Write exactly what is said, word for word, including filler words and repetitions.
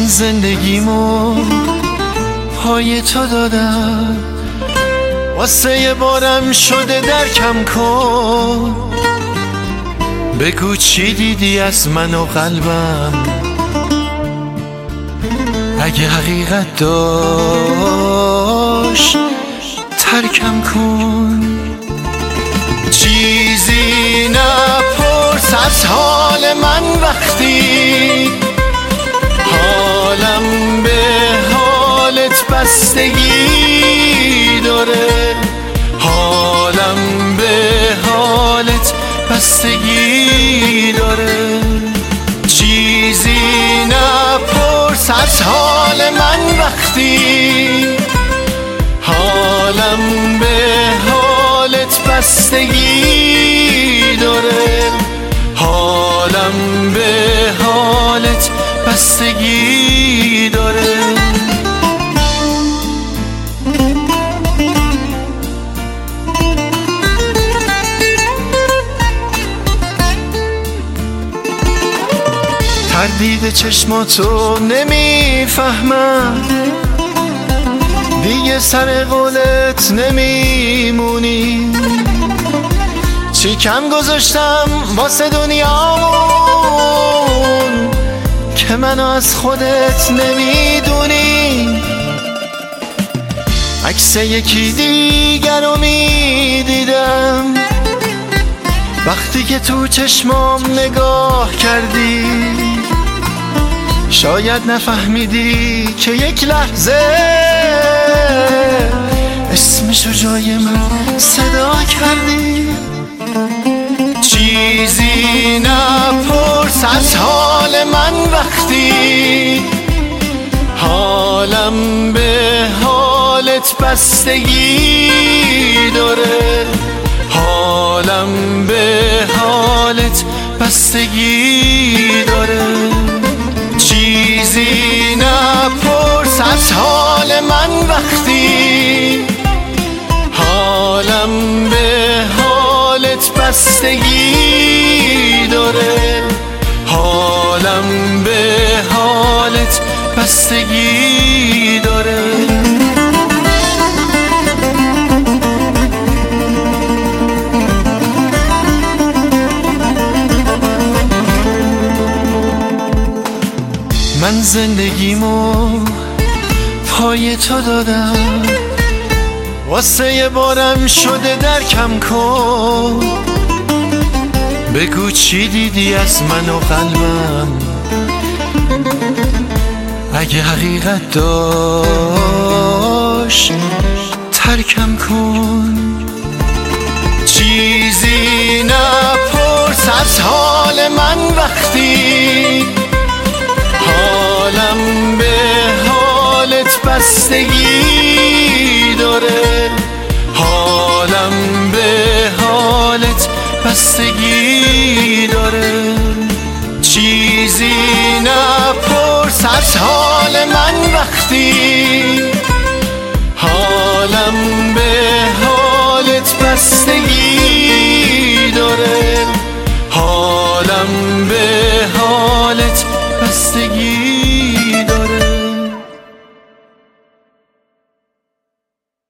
من زندگیمو پای تو دادم، واسه یه بارم شده درکم کن. بگو چی دیدی از من و قلبم، اگه حقیقت داشت ترکم کن. چیزی نپرس از حال من وقتی حالم به حالت بستگی داره، حالم به حالت بستگی داره. چیزی نپرس از حال من وقتی حالم به حالت بستگی داره، حالم به حالت بستگی داره. تردید چشماتو نمیفهمم، دیگه سر قولت نمیمونی. چی کم گذاشتم واسه دنیامون که منو از خودت نمیدونی. عکس یکی دیگر رو میدیدم وقتی که تو چشمام نگاه کردی. شاید نفهمیدی که یک لحظه اسمشو جای من صدا کردی. چیزی نپرس از حال من وقتی حالم به حالت بستگی داره، حالم به حالت بستگی داره. چیزی نپرس از حال من وقتی حالم به حالت بستگی داره، حالم به حالت بستگی داره. من زندگیمو پای تو دادم، واسه یه بارم شده درکم کن. بگو چی دیدی از من و قلبم، اگه حقیقت داشت ترکم کن. چیزی نپرس از حال من وقتی حالم به حالت بستگی داره، حالم به حالت بستگی داره. چیزی نپرس از حال من وقتی حالم به حالت بستگی داره، حالم به